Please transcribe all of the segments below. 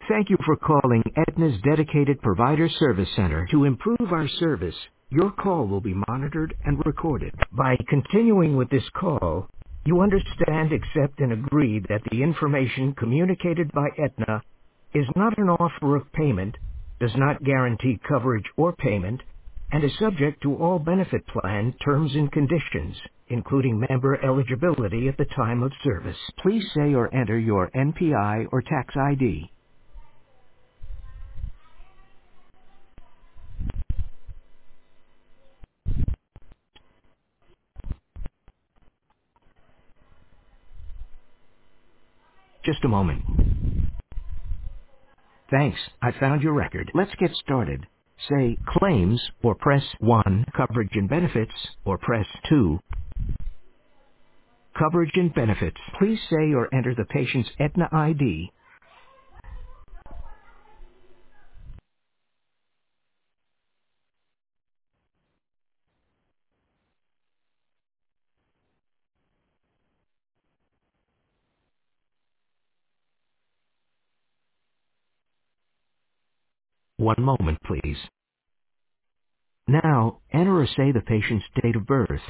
Thank you for calling Aetna's dedicated provider service center. To improve our service, your call will be monitored and recorded. By continuing with this call, you understand, accept, and agree that the information communicated by Aetna is not an offer of payment, does not guarantee coverage or payment, and is subject to all benefit plan terms and conditions, including member eligibility at the time of service. Please say or enter your NPI or tax ID. Just a moment. Thanks, I found your record. Let's get started. Say claims or press 1, coverage and benefits, or press 2, coverage and benefits. Please say or enter the patient's Aetna ID. One moment, please. Now, enter or say the patient's date of birth.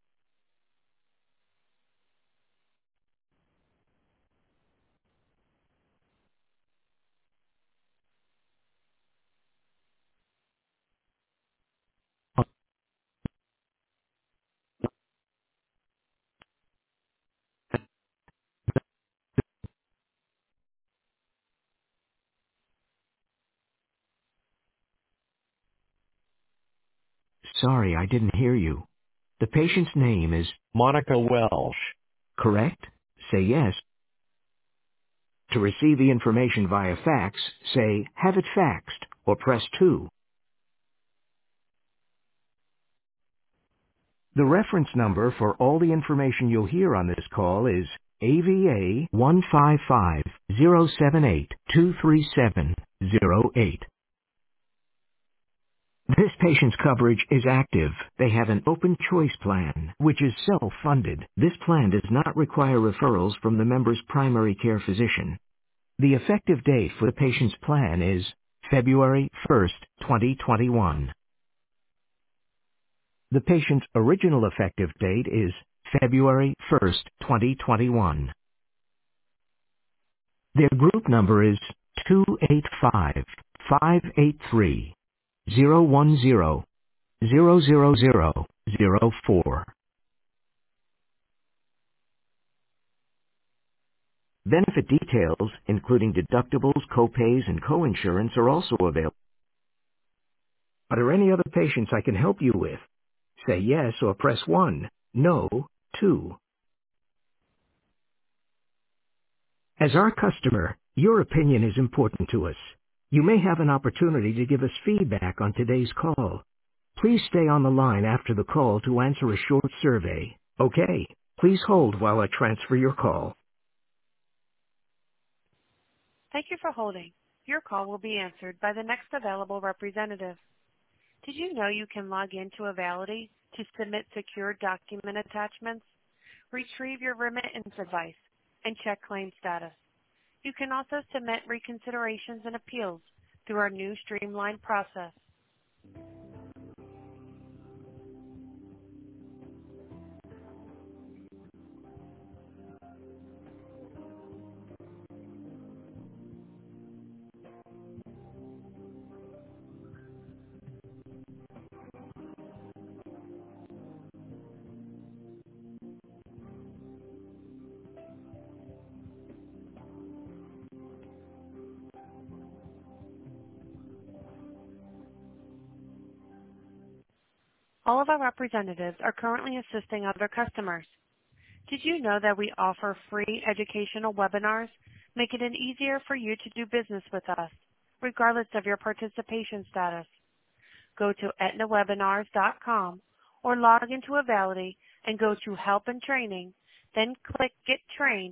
Sorry, I didn't hear you. The patient's name is Monica Welsh. correct? Say yes. To receive the information via fax, say have it faxed, or press 2. The reference number for all the information you'll hear on this call is AVA 15507823708. This patient's coverage is active. They have an open choice plan, which is self-funded. This plan does not require referrals from the member's primary care physician. The effective date for the patient's plan is February 1st, 2021. The patient's original effective date is February 1st, 2021. Their group number is 285-583-010-00004. Benefit details, including deductibles, copays, and coinsurance, are also available. Are there any other patients I can help you with? Say yes or press 1. No, 2. As our customer, your opinion is important to us. You may have an opportunity to give us feedback on today's call. Please stay on the line after the call to answer a short survey. Okay, please hold while I transfer your call. Thank you for holding. Your call will be answered by the next available representative. Did you know you can log into Avality to submit secure document attachments, retrieve your remittance advice, and check claim status? You can also submit reconsiderations and appeals through our new streamlined process. All of our representatives are currently assisting other customers. Did you know that we offer free educational webinars, making it easier for you to do business with us, regardless of your participation status? Go to aetnawebinars.com or log into Avality and go to Help and Training, then click Get Trained.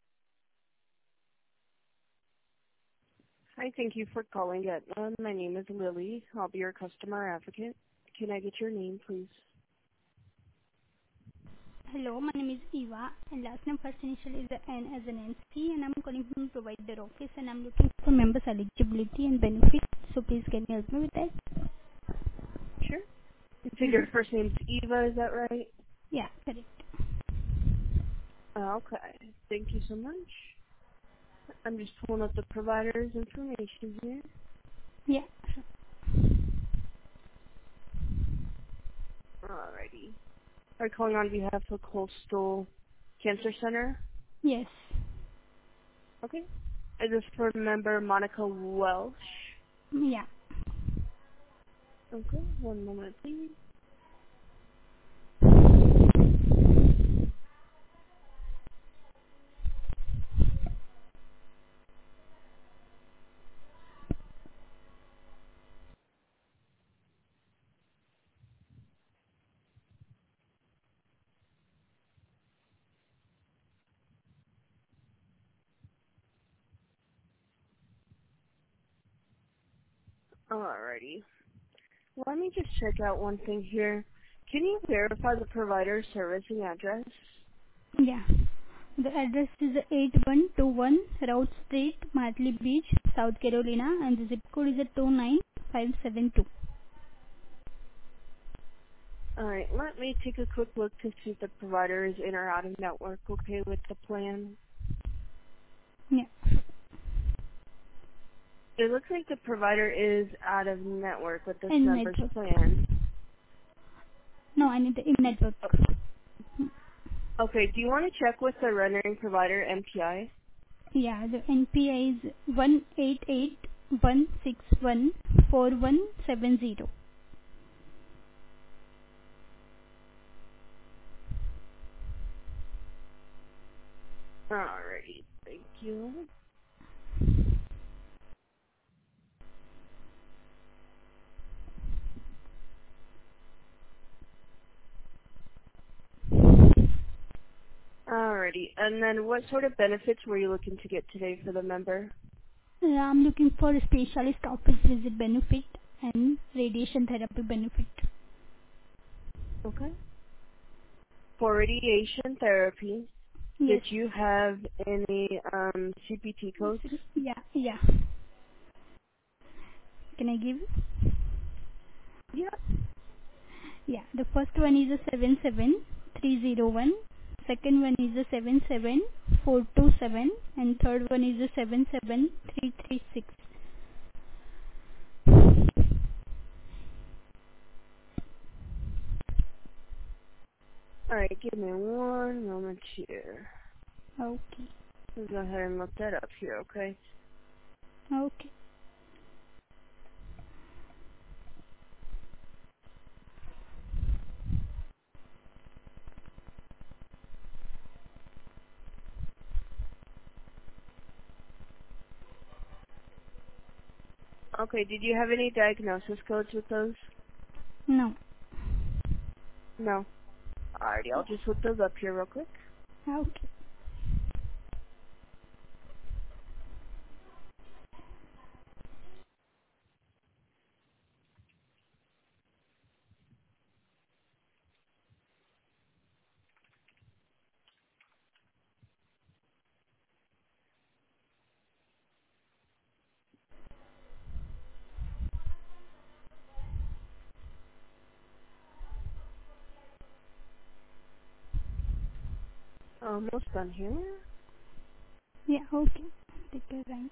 Hi, thank you for calling Aetna. My name is Lily. I'll be your customer advocate. Can I get your name, please? Hello, my name is Eva, and last name first initial is N as an NC, and I'm calling from provider office, and I'm looking for members eligibility and benefits. So please can you help me with that? Sure. You said Mm-hmm. your first name's Eva, is that right? Yeah, correct. Okay. Thank you so much. I'm just pulling up the provider's information here. Yeah. Alrighty. Are you calling on behalf of Coastal Cancer Center? Yes. Okay. Is this for member Monica Welsh? Yeah. Okay. One moment, please. Alrighty. Let me just check out one thing here. Can you verify the provider's servicing address? Yeah. The address is 8121 Route Street, Martley Beach, South Carolina, and the zip code is 29572. Alright, let me take a quick look to see if the provider is in or out of network okay with the plan. Yeah. It looks like the provider is out of network with this In member's network. plan. No, I need the in network. Oh, okay, do you want to check with the rendering provider MPI? Yeah, the NPI is 188-161-4170. Alrighty, thank you. Alrighty, and then what sort of benefits were you looking to get today for the member? I'm looking for a specialist office visit benefit and radiation therapy benefit. Okay. For radiation therapy, did Yes. you have any CPT codes? Yeah, yeah. Can I give? Yeah. Yeah, the first one is a 77301, second one is a 77427, and third one is a 77336. Alright, give me one moment here. Okay. I'll go ahead and look that up here, okay? Okay. Okay, did you have any diagnosis codes with those? No. No. Alrighty, I'll just look those up here real quick. Okay. Almost done here. Yeah, okay. Take your time.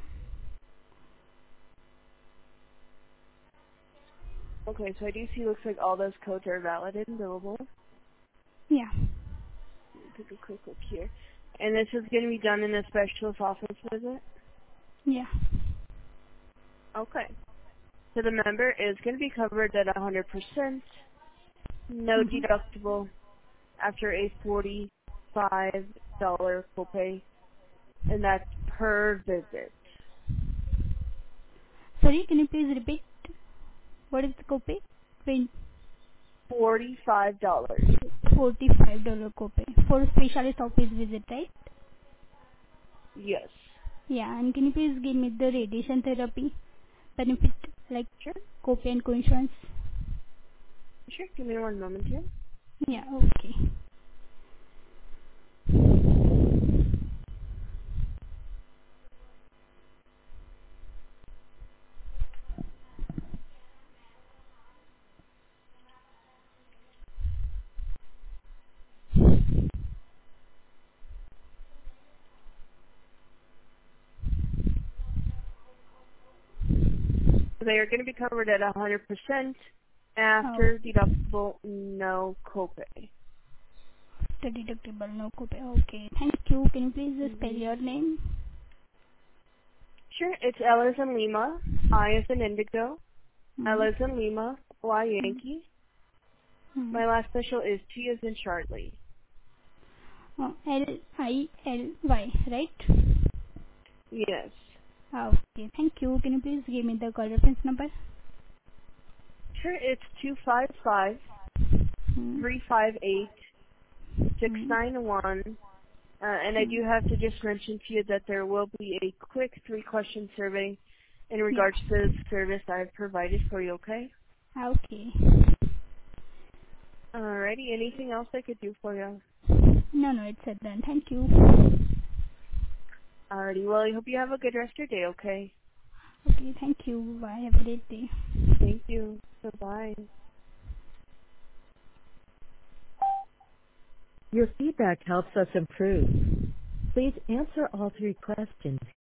Okay, so I do see looks like all those codes are valid and billable. Yeah. Let me take a quick look here. And this is going to be done in a specialist office visit? Yeah. Okay. So the member is going to be covered at 100%, no Mm-hmm. deductible, after a $45 copay, and that's per visit. Sorry, can you please repeat? What is the copay? $45. $45 copay for specialist office visit, right? Yes. Yeah, and can you please give me the radiation therapy benefit, like Sure. copay and co-insurance? Sure. Give me one moment here. Yeah, okay. they are going to be covered at 100% Oh, after deductible, no copay. the deductible, no copay. Okay, thank you. Can you please spell hmm your name? Sure, it's L as in Lima, I as in Indigo, Hmm. L as in Lima, Y Hmm. Yankee. Hmm. My last initial is T as in Charlie. Oh, Lily, right? Yes. Okay, thank you. Can you please give me the call reference number? Sure, it's 255 Hmm. 358 Hmm. 691. And I Hmm. do have to just mention to you that there will be a quick 3-question survey in Yeah. regards to the service I've provided for you, okay? Okay. Alrighty, anything else I could do for you? No, it's done. Thank you. Alrighty, well, I hope you have a good rest of your day, okay? Okay, thank you. Bye. Have a great day. Thank you. Bye-bye. Your feedback helps us improve. Please answer all 3 questions